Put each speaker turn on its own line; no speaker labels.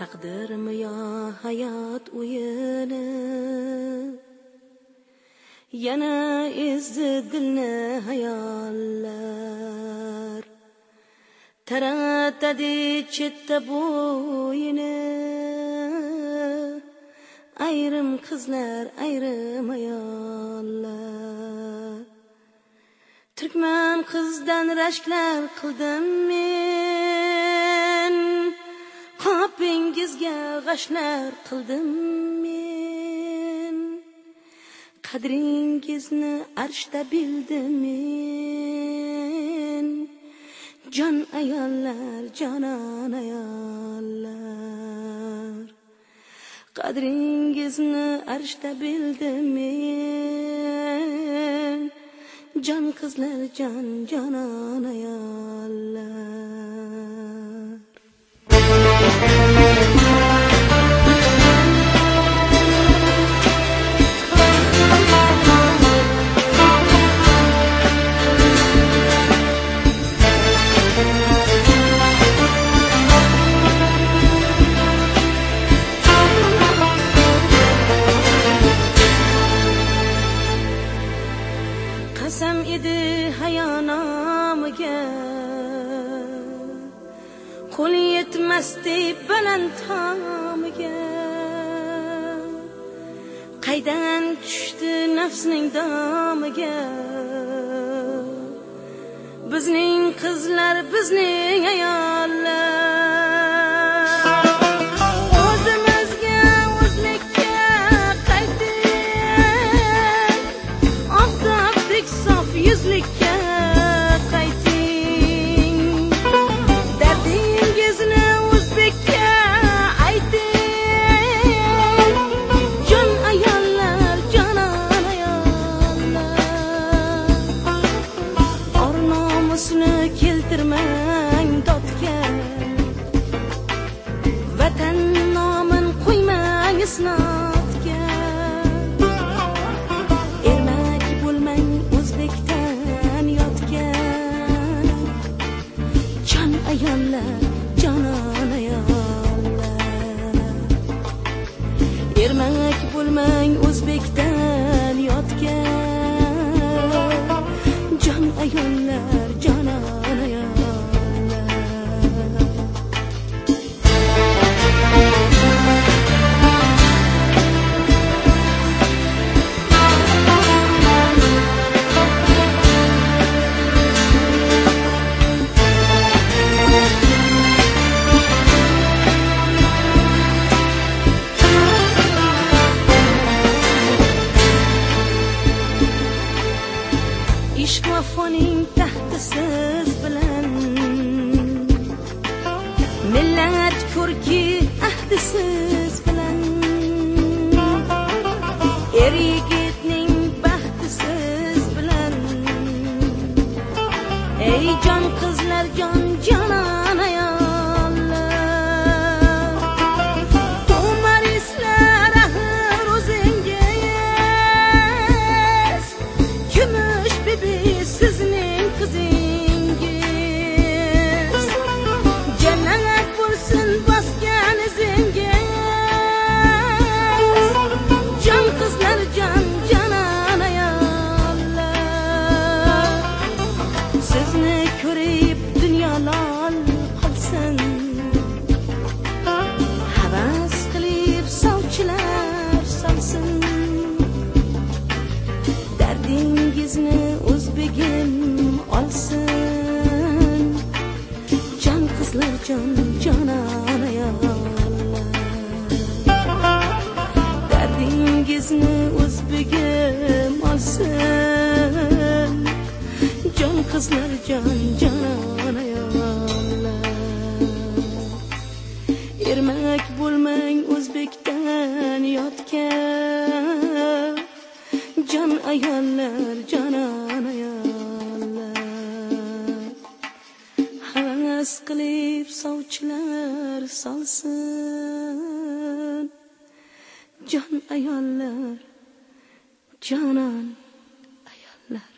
Taqdirmi yo hayot o'yini, yana ezdi dilni hayollar. Taratadi chetda bo'yini, ayrim qizlar, ayrim ayollar. Turkman qizdan rashklar qildim men, qopingizga g'ashlar qildim men. Qadringizni arshda bildim men, jon ayollar, jonon ayollar. Qadringizni arshda bildim men, jon qizlar, jonon ayollar. Qasam edi hayonomiga, qo'l yetmasdi baland tomiga. Qaydan tushdi nafsning domiga, bizning qizlar, bizning ayollar. O'zimizga, o'zbekka qayting, oftobdek sof yuzlikka qayting. Dardingizni o'zbekka ayting, jon ayollar, jonon ayollar. Or nomusni keltirmang dodga, vatan nomin qo'ymang isnodga. Ermak bo'lmang o'zbekdan yotgan, jon ayollar, jonon ayollar. Ermak bo'lmang o'zbekdan yotgan, jon ayollar, jonon ayollar. Ishq vafoning taxti siz bilan, millat ko'rki ahdi siz bilan. Er yigitning baxti siz bilan, ey jon qizlar, jonon ayollar. To'marislar axir o'zingiz, kumush bibi sizning qizingiz. Jannat bo'lsin bosgan izingiz, jon qizlar, jonon ayollar. Sizni ko'rib dunyo lol qolsin, havas qilib sovchilar solsin. Dardingizni o'zbegim olsin, jon qizlar, jonon ayollar. Dardingizni o'zbegim olsin, jon qizlar, jonon ayollar. Ermak bo'lmang o'zbekdan yotgan, jon ayollar, jonon ayollar. Havas qilib sovchilar solsin, jon ayollar, jonon ayollar.